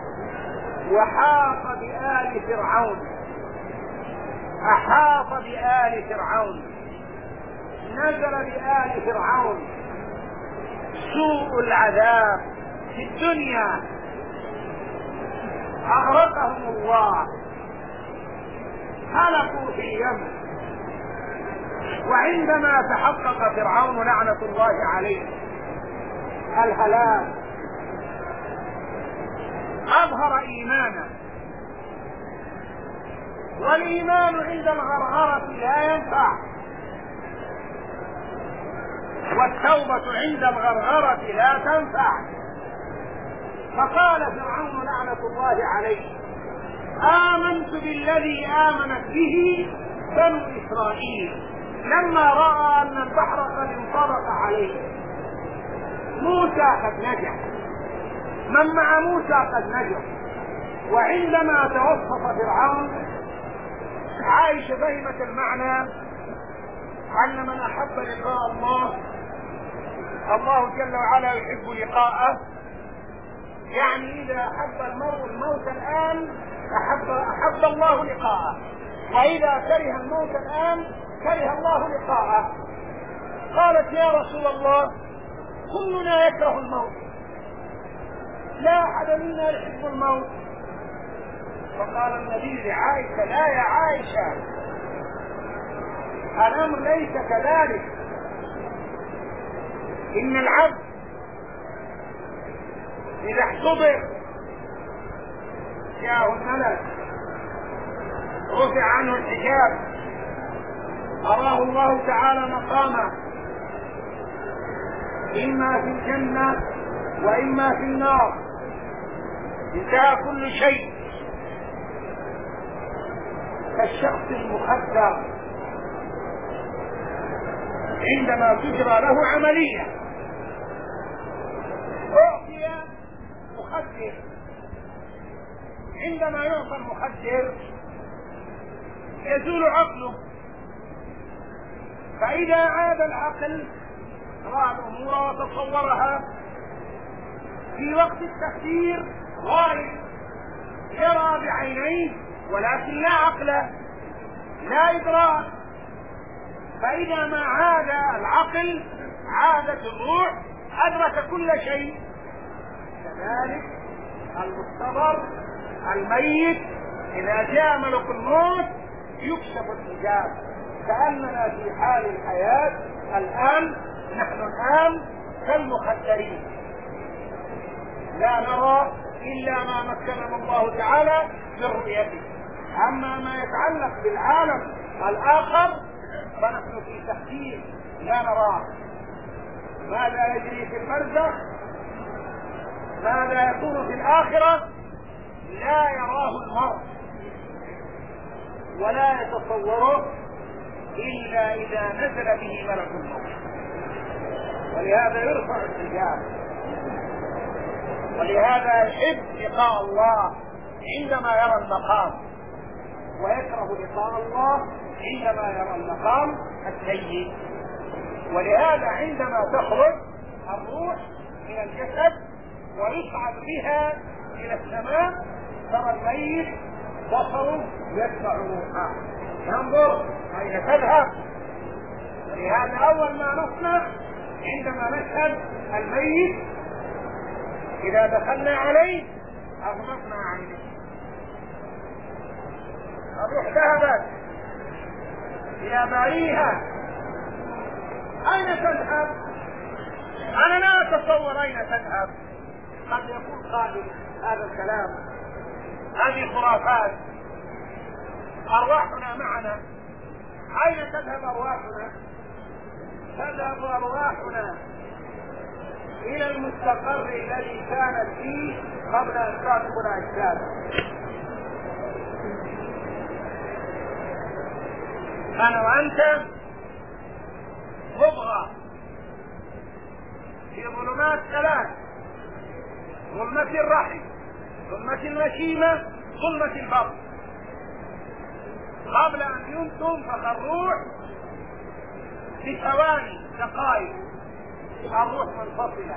وحاق بآل فرعون أحاط بآل فرعون نزل بآل فرعون سوء العذاب في الدنيا، أغرقهم الله، هلكوا في اليم. وعندما تحقق فرعون لعنة الله عليه الهلاك أظهر إيمانا، والإيمان عند الغرغرة لا ينفع، والتوبة عند الغرغرة لا تنفع. فقال فرعون لعنة الله عليه: آمنت بالذي آمنت به بنو إسرائيل، لما رأى أن البحر قد انطبق عليه. موسى قد نجح، من مع موسى قد نجح. وعندما توصف فرعون عائشة فهمت المعنى أن من أحب لقاء الله الله جل وعلا يحب لقاءه، يعني إذا أحب المرء الموت الآن أحب, أحب الله لقاءه، وإذا كره الموت الآن كره الله لقاءه. قالت: يا رسول الله، كلنا يكره الموت، لا أحد منا يحب الموت. فقال النبي لعائشة: لا يا عائشة، الأمر ليس كذلك، إن العبد إذا احتضر جاءه الملك رفع عنه الحجاب، أراه الله تعالى مقامه، إما في الجنة وإما في النار، انتهى كل شيء. كالشخص المخدر عندما تجرى له عملية أعطي مخدر، عندما يعطى المخدر يزول عقله، فإذا عاد العقل رأى الأمور وتصورها في وقت التخدير غائب، يرى بعينيه ولكن لا عقل لا إدراك. فإذا ما عاد العقل عادت الروح، أدرك كل شيء. كذلك المستبر الميت إذا جاء ملك الموت يكشف الحجاب، كأننا في حال الحياة الآن، نحن الآن كالمخدرين، لا نرى إلا ما مكننا الله تعالى من رؤيته. أما ما يتعلق بالعالم الآخر فنحن في تخدير لا نراه. ماذا يجري في البرزخ، ماذا يكون في الآخرة، لا يراه المرء ولا يتصوره إلا إذا نزل به ملك الموت. ولهذا يرفع الحجاب، ولهذا يحب لقاء الله عندما يرى المقام، ويكره لقاء الله عندما يرى المقام. السيد. ولهذا عندما تخرج الروح من الجسد ويصعد بها الى السماء ترى الميت بصره يتبع روحه ينظر اين تذهب. ولهذا اول ما نصنع عندما نشهد الميت اذا دخلنا عليه اغمضنا عينه، الروح ذهبت الى باريها، اين تذهب؟ انا لا اتصور اين تذهب. قد يكون قائل هذا الكلام هذه خرافات، ارواحنا معنا. اين تذهب ارواحنا؟ تذهب ارواحنا الى المستقر الذي كانت فيه قبل ان تدخل اجساد. انا وانت مبغى في ظلمات ثلاث: ظلمة الرحم، ظلمة المشيمة، ظلمة البطن. قبل ان ينتم الروح بثواني دقائق الروح منفصلة.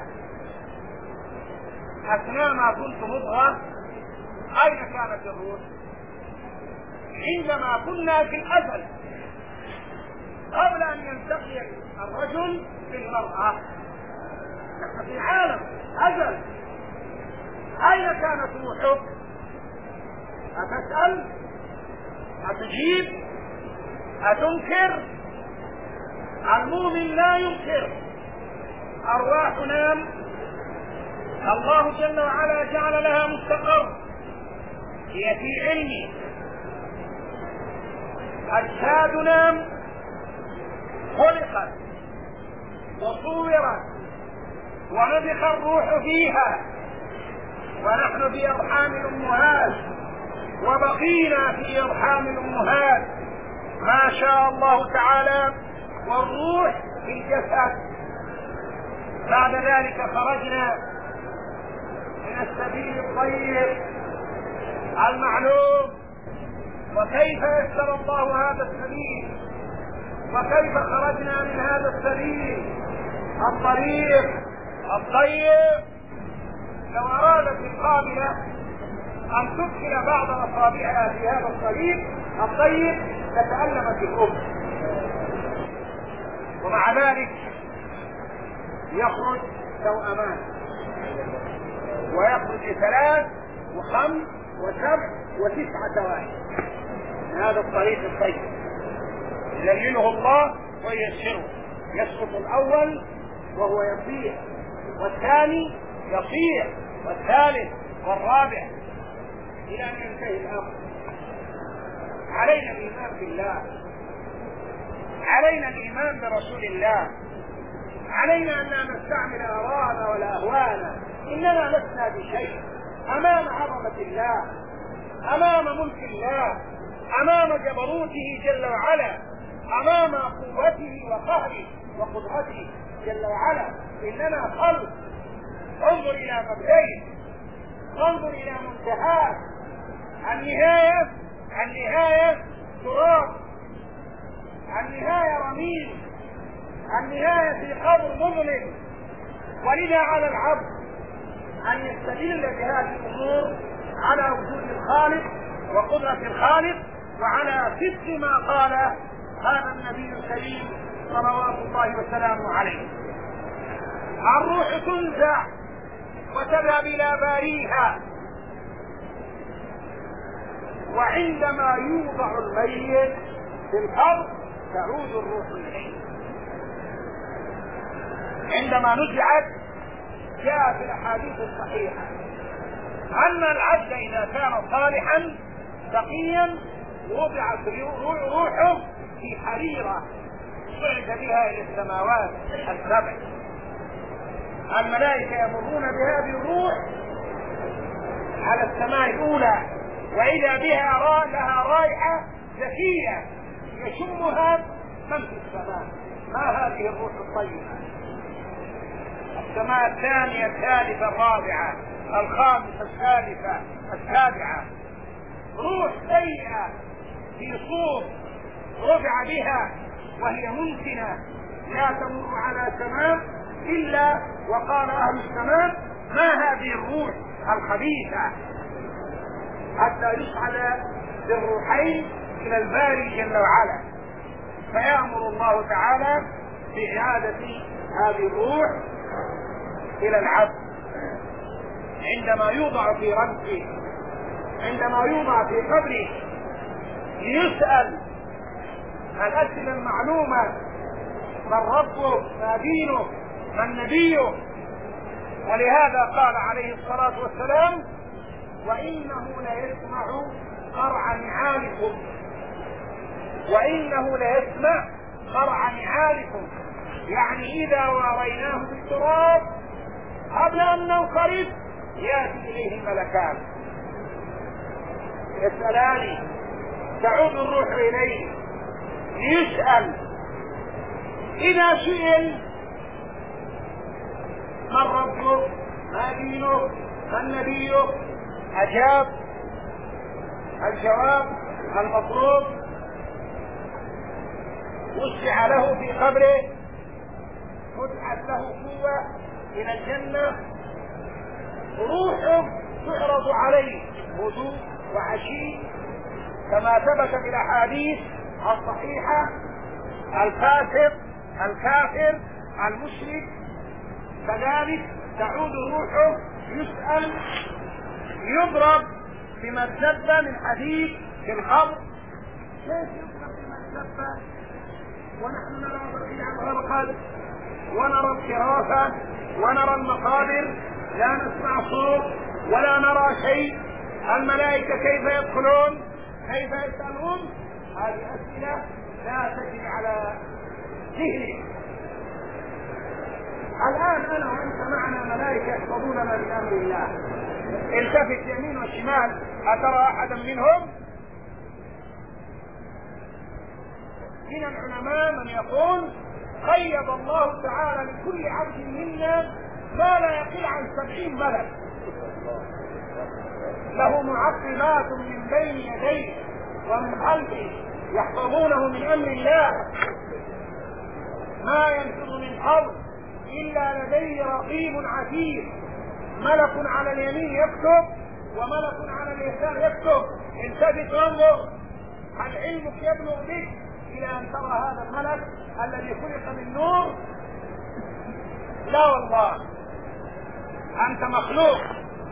اثناء ما كنت مبغى اين كانت الروح؟ عندما كنا في الازل قبل ان يلتقي الرجل بالمرأة، نحن في عالم ازل. اين كانت روحك؟ اتسأل؟ اتجيب؟ اتنكر؟ المؤمن لا ينكر. ارواحنا الله جل وعلا جعل لها مستقر، هي في علمه. اجسادنا خلقت وصورت ونفخ الروح فيها ونحن في ارحام الامهات وبقينا في ارحام الامهات ما شاء الله تعالى، والروح في الجسد. بعد ذلك خرجنا من السبيل الطيب المعلوم. وكيف يسر الله هذا السبيل؟ وكيف خرجنا من هذا السبيل الطريق الطيب؟ لو أرادت القابلة أن تدخل بعض أصابعها في هذا الطريق الطيب لتألمت الأم، ومع ذلك يخرج توأمان، ويخرج ثلاث وخمس وسبع وتسع توائم من هذا الطريق الطيب يذلله الله وييسره. يسقط الأول وهو يطيع، والثاني يطيع، والثالث والرابع إلى أن ينتهي الأمر. علينا الإيمان بالله، علينا الإيمان برسول الله، علينا أن لا نستعمل آراءنا ولا أهواءنا. إننا لسنا بشيء أمام عظمة الله، أمام ملك الله، أمام جبروته جل وعلا، أمام قوته وقهره وقدرته جل وعلا. إننا خلق. انظر إلى مبدئه، انظر إلى منتهاه. النهاية النهاية تراب، النهاية رميم، النهاية في قبر مظلم. ولذا على العبد أن يستدل بهذه الأمور على وجود الخالق وقدرة الخالق وعلى صدق ما قال هذا النبي الكريم صلوات الله وسلامه عليه. الروح تنزع وتذهب إلى باريها، وعندما يوضع الميت في الأرض تعود الروح إليه. عندما نزعت جاء في الأحاديث الصحيحة أن العبد إذا كان صالحا تقيا وضعت روحه في حريرة صعد بها إلى السماوات السبع. الملائكة يمرون بهذه الروح على السماء الأولى، وإذا بها را لها رائحة زكية يشمها من في السماء. ما هذه الروح الطيبة؟ السماء الثانية الثالثة الرابعة الخامسة الثالثة السابعة. روح سيئة في صوف رفع بها وهي ممكنة لا تمر على سماء إلا وقال أهل السماء ما هذه الروح الخبيثة، حتى يصعد بالروحين إلى الباري جل وعلا، فيأمر الله تعالى بإعادة هذه الروح إلى العبد عندما يوضع في رمسه، عندما يوضع في قبره ليسأل الأسئلة المعلومة: من ربه، ما دينه، من نبيه. ولهذا قال عليه الصلاة والسلام: وإنه ليسمع قرع نعالكم، وإنه ليسمع قرع نعالكم، يعني إذا واريناه بالتراب قبل أن ننصرف يأتي إليه الملكان يسألان، تعود الروح إليه ليسأل. إذا سئل: من ربه، ما دينه، من نبيه، أجاب الجواب المطلوب، وسع له في قبره، فتحت له قوة إلى الجنة، روحه تعرض عليه غدو وعشي كما ثبت في الأحاديث الصحيحة. الفاسق، الكافر، المشرك كذلك تعود روحه، يسأل، يضرب بمسدة من حديد في القبر. كيف يضرب بمسدة ونحن نرى بقيع الغرقد ونرى الكراسة ونرى المقابر، لا نسمع صوت ولا نرى شيء؟ الملائكة كيف يدخلون؟ كيف يسألون؟ هذه أسئلة لا تجري على ذهنك. الآن أنا وأنت معنا ملائكة يحفظوننا من أمر الله، التفت يمين وشمال، أترى أحدا منهم؟ من العلماء من يقول: قيد الله تعالى لكل عبد منا ما لا يقل عن سبعين ملك له معقبات من بين يديه ومن خلفه يحفظونه من أمر الله، ما ينفذ من قول إلا لديه رقيب عتيد، ملك على اليمين يكتب وملك على اليسار يكتب. التفت وانظر، هل علمك يبلغ بك إلى أن ترى هذا الملك الذي خلق من نور؟ لا والله، أنت مخلوق،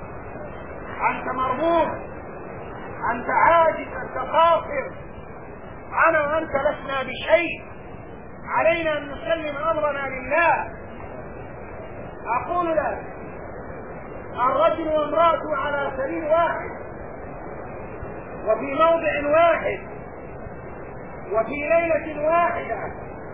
أنت مربوط، أنت عاجز، أنت قاصر. أنا وأنت لسنا بشيء، علينا أن نسلم أمرنا لله. أقول لك: الرجل وامرأته على سرير واحد وفي موضع واحد وفي ليلة واحدة،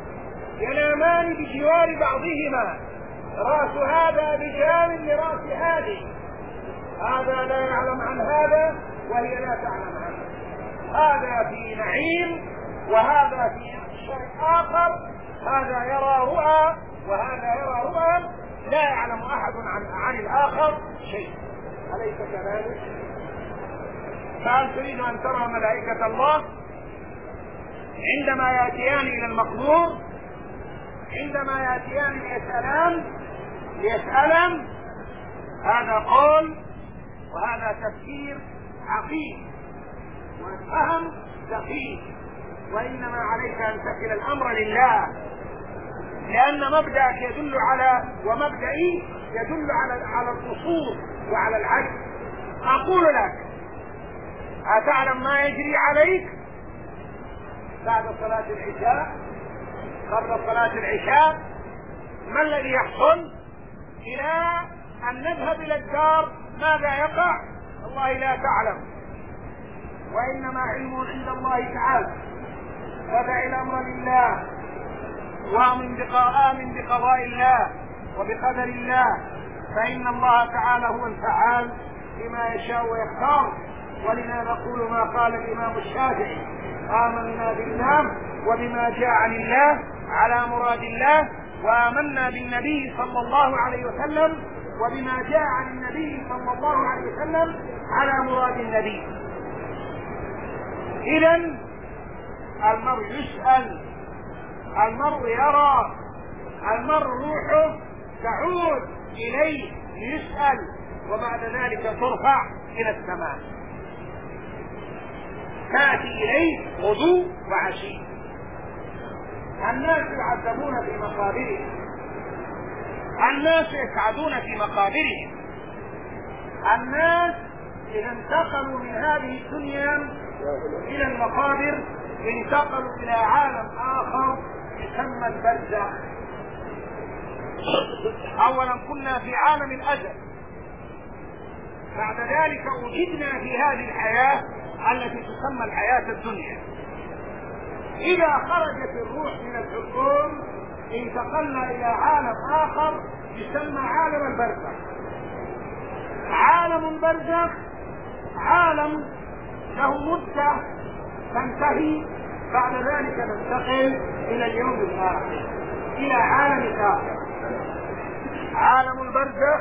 ينامان بجوار بعضهما، رأس هذا بجانب لرأس هذه، هذا لا يعلم عن هذا وهي لا تعلم عنه، هذا في نعيم وهذا في شيء آخر، هذا يرى رؤى وهذا يرى رؤى، لا يعلم أحد عن, عن الآخر شيء، أليس كذلك؟ فهل تريد أن ترى ملائكة الله عندما يأتيان إلى المقبور، عندما يأتيان ليسألان ليسألان؟ هذا قول وهذا تفسير عقيم وفهم دقيق، وإنما عليك أن تكل الأمر لله، لأن مبدأك يدل على ومبدئي يدل على على القصور وعلى العجز. أقول لك: أتعلم ما يجري عليك بعد صلاة العشاء، قبل صلاة العشاء؟ ما الذي يحصل إلى أن نذهب إلى الدار؟ ماذا يقع؟ والله لا تعلم، وإنما علمه عند الله تعالى. فدع الأمر لله وآمن بقضاء الله وبقدر الله، فإن الله تعالى هو الفعال لما يشاء ويختار. ولنا نقول ما قال الإمام الشافعي: آمنا بالله وبما جاء عن الله على مراد الله، وآمنا بالنبي صلى الله عليه وسلم وبما جاء عن النبي صلى الله عليه وسلم على مراد النبي. إذن المرء يسأل المرء يرى، المرء روحه تعود إليه ليسأل، وبعد ذلك ترفع إلى السماء، تأتي إليه غدو وعشي. الناس يعذبون في مقابرهم، الناس يسعدون في مقابرهم. الناس إذا انتقلوا من هذه الدنيا إلى المقابر انتقلوا إلى عالم آخر يسمى البرزخ. أولا كنا في عالم الأجل، بعد ذلك وجدنا في هذه الحياة التي تسمى الحياة الدنيا. إذا خرجت الروح من الحلقوم انتقلنا إلى عالم آخر يسمى عالم البرزخ. عالم البرزخ عالم له مدة تنتهي، بعد ذلك ننتقل إلى اليوم الآخر، إلى عالم الآخر. عالم البرزخ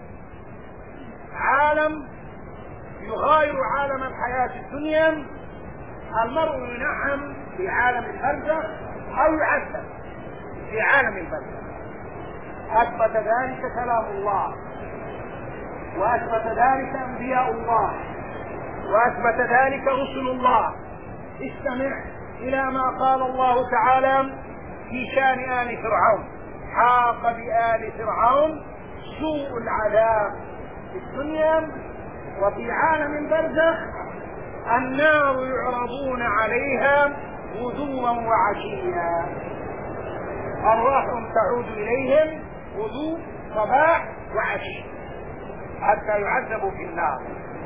عالم يغاير عالم الحياة الدنيا. المرء ينعم في عالم البرزخ أو يعذب في عالم البرزخ. أثبت ذلك كلام الله، وأثبت ذلك أنبياء الله، وأثبت ذلك رسل الله. استمع إلى ما قال الله تعالى في شان آل فرعون: حاق بآل فرعون سوء العذاب في الدنيا وفي عالم البرزخ النار يعرضون عليها غدوا وعشيا. أرواحهم تعود إليهم غدو صباح وعشي حتى يعذبوا في النار.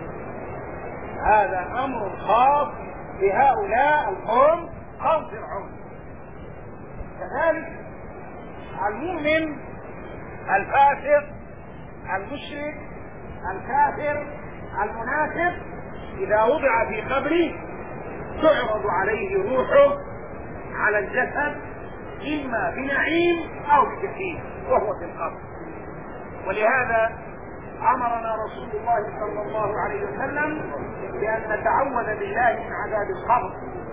هذا أمر خاص بهؤلاء القوم قوم فرعون. كذلك المؤمن الفاسق المشرك الكافر المنافق إذا وضع في قبره تعرض عليه روحه على الجسد إما بنعيم أو بجحيم وهو في القبر. ولهذا أمرنا رسول الله صلى الله عليه وسلم بأن نتعوذ بالله من عذاب القبر.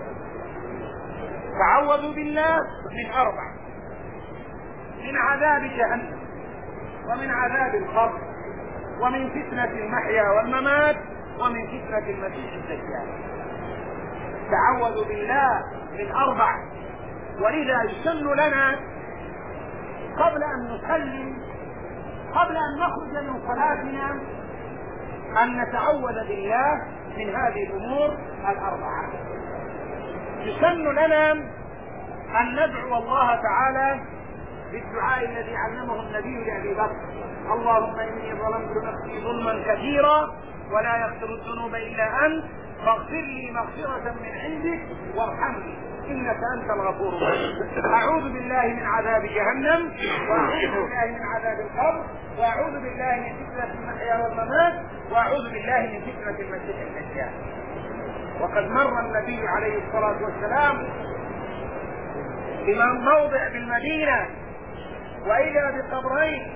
تعوذوا بالله من أربع: من عذاب جهنم، ومن عذاب القبر، ومن فتنة المحيا والممات، ومن فتنة المسيح الدجال. تعوذوا بالله من أربع. ولذا يسن لنا قبل أن نسلم، قبل أن نخرج من صلاتنا، أن نتعوذ بالله من هذه الأمور الأربعة. يسن لنا أن ندعو الله تعالى بالدعاء الذي علمه النبي لأبي بكر: اللهم إني ظلمت نفسي ظلما كثيرا ولا يغفر الذنوب إلا أنت فاغفر لي مغفرة من عندك وارحمني إنك أنت الغفور الرحيم. أعوذ بالله من عذاب جهنم، وأعوذ بالله من عذاب القبر، وأعوذ بالله من فتنة المحيا والممات، وأعوذ بالله من فتنة المسيح الدجال. وقد مر النبي عليه الصلاة والسلام بمن موضع بالمدينة وإذا بقبرين،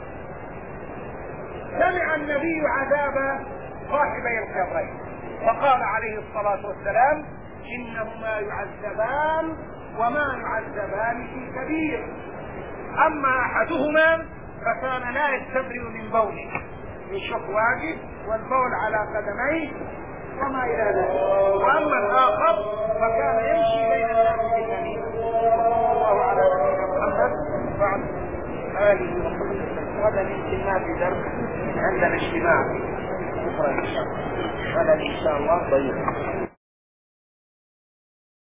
سمع النبي عذاب صاحبي القبرين فقال عليه الصلاة والسلام: إنهما يعذبان وما يعذبان في كبير، أما أحدهما فكان لا يستبرئ من بوله، يشق واجب والبول على قدميه وما إلى ذلك، وأما الآخر فكان يمشي بين الناس بالنميمة. وصلى الله على نبينا محمد وعلى آله وصحبه. غدا يمكننا في درس عندنا اجتماع بكرة إن شاء الله، غدا إن شاء الله.